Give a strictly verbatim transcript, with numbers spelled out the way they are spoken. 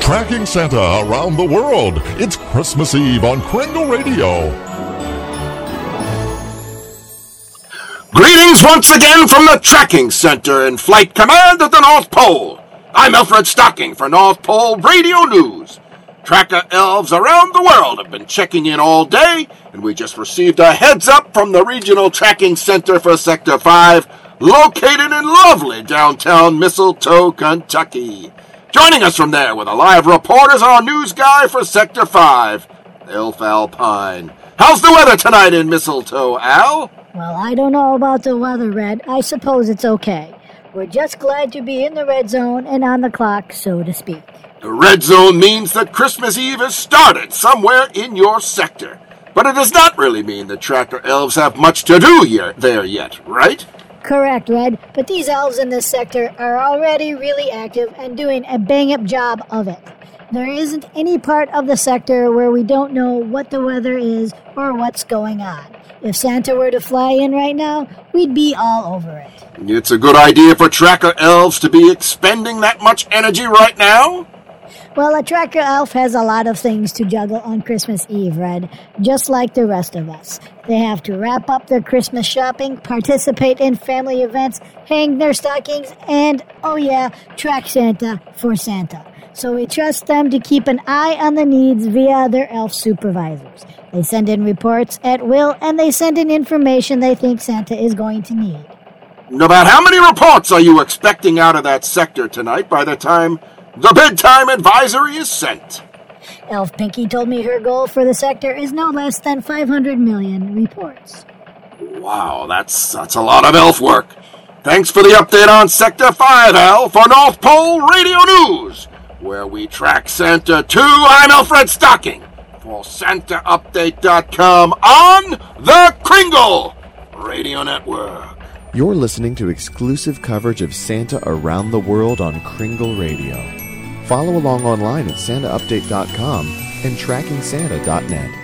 Tracking Santa around the world. It's Christmas Eve on Kringle Radio. Greetings once again from the Tracking Center in Flight Command at the North Pole. I'm Alfred Stocking for North Pole Radio News. Tracker elves around the world have been checking in all day, and we just received a heads up from the Regional Tracking Center for Sector five, located in lovely downtown Mistletoe, Kentucky. Joining us from there with a live report is our news guy for Sector five, Elf Alpine. How's the weather tonight in Mistletoe, Al? Well, I don't know about the weather, Red. I suppose it's okay. We're just glad to be in the red zone and on the clock, so to speak. The red zone means that Christmas Eve has started somewhere in your sector. But it does not really mean that tracker elves have much to do here, there yet, right? Correct, Red. But these elves in this sector are already really active and doing a bang-up job of it. There isn't any part of the sector where we don't know what the weather is or what's going on. If Santa were to fly in right now, we'd be all over it. It's a good idea for tracker elves to be expending that much energy right now? Well, a tracker elf has a lot of things to juggle on Christmas Eve, Red, just like the rest of us. They have to wrap up their Christmas shopping, participate in family events, hang their stockings, and, oh yeah, track Santa for Santa. So we trust them to keep an eye on the needs via their elf supervisors. They send in reports at will, and they send in information they think Santa is going to need. About how many reports are you expecting out of that sector tonight by the time the bedtime advisory is sent? Elf Pinky told me her goal for the sector is no less than five hundred million reports. Wow, that's that's a lot of elf work. Thanks for the update on Sector five, Al, for North Pole Radio News, where we track Santa too. I'm Alfred Stocking for Santa Update dot com on the Kringle Radio Network. You're listening to exclusive coverage of Santa around the world on Kringle Radio. Follow along online at Santa Update dot com and Tracking Santa dot net.